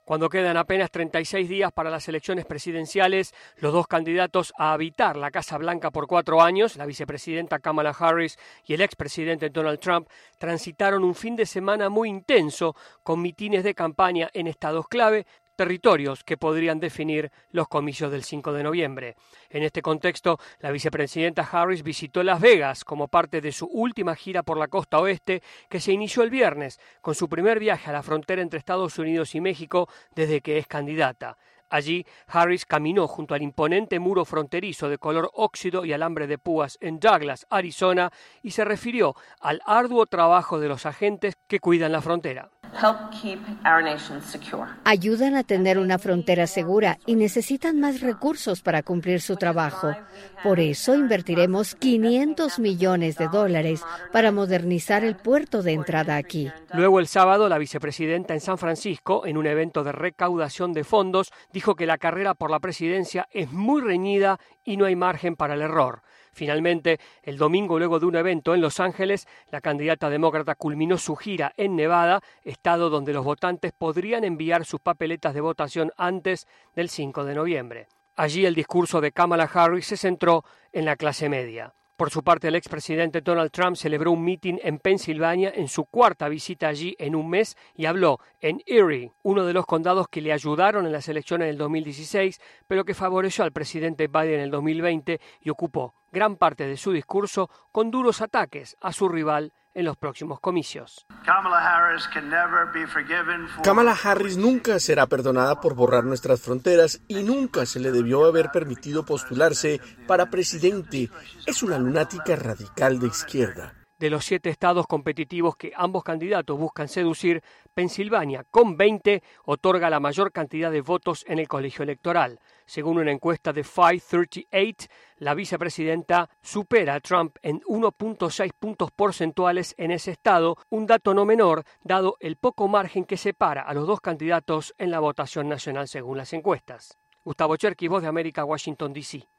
Cuando quedan apenas 36 días para las elecciones presidenciales, los dos candidatos a habitar la Casa Blanca por 4 años, la vicepresidenta Kamala Harris y el expresidente Donald Trump, transitaron un fin de semana muy intenso con mitines de campaña en estados clave, territorios que podrían definir los comicios del 5 de noviembre. En este contexto, la vicepresidenta Harris visitó Las Vegas como parte de su última gira por la costa oeste, que se inició el viernes con su primer viaje a la frontera entre Estados Unidos y México desde que es candidata. Allí, Harris caminó junto al imponente muro fronterizo de color óxido y alambre de púas en Douglas, Arizona, y se refirió al arduo trabajo de los agentes que cuidan la frontera. Ayudan a tener una frontera segura y necesitan más recursos para cumplir su trabajo. Por eso invertiremos $500 millones para modernizar el puerto de entrada aquí. Luego el sábado, la vicepresidenta en San Francisco, en un evento de recaudación de fondos, dijo que la carrera por la presidencia es muy reñida y no hay margen para el error. Finalmente, el domingo, luego de un evento en Los Ángeles, la candidata demócrata culminó su gira en Nevada, estado donde los votantes podrían enviar sus papeletas de votación antes del 5 de noviembre. Allí el discurso de Kamala Harris se centró en la clase media. Por su parte, el expresidente Donald Trump celebró un mitin en Pensilvania en su cuarta visita allí en un mes y habló en Erie, uno de los condados que le ayudaron en las elecciones del 2016, pero que favoreció al presidente Biden en el 2020 y ocupó gran parte de su discurso con duros ataques a su rival en los próximos comicios. Kamala Harris nunca será perdonada por borrar nuestras fronteras y nunca se le debió haber permitido postularse para presidente. Es una lunática radical de izquierda. De los 7 estados competitivos que ambos candidatos buscan seducir, Pensilvania, con 20, otorga la mayor cantidad de votos en el colegio electoral. Según una encuesta de 538, la vicepresidenta supera a Trump en 1.6 puntos porcentuales en ese estado, un dato no menor dado el poco margen que separa a los dos candidatos en la votación nacional según las encuestas. Gustavo Cherkis, Voz de América, Washington, D.C.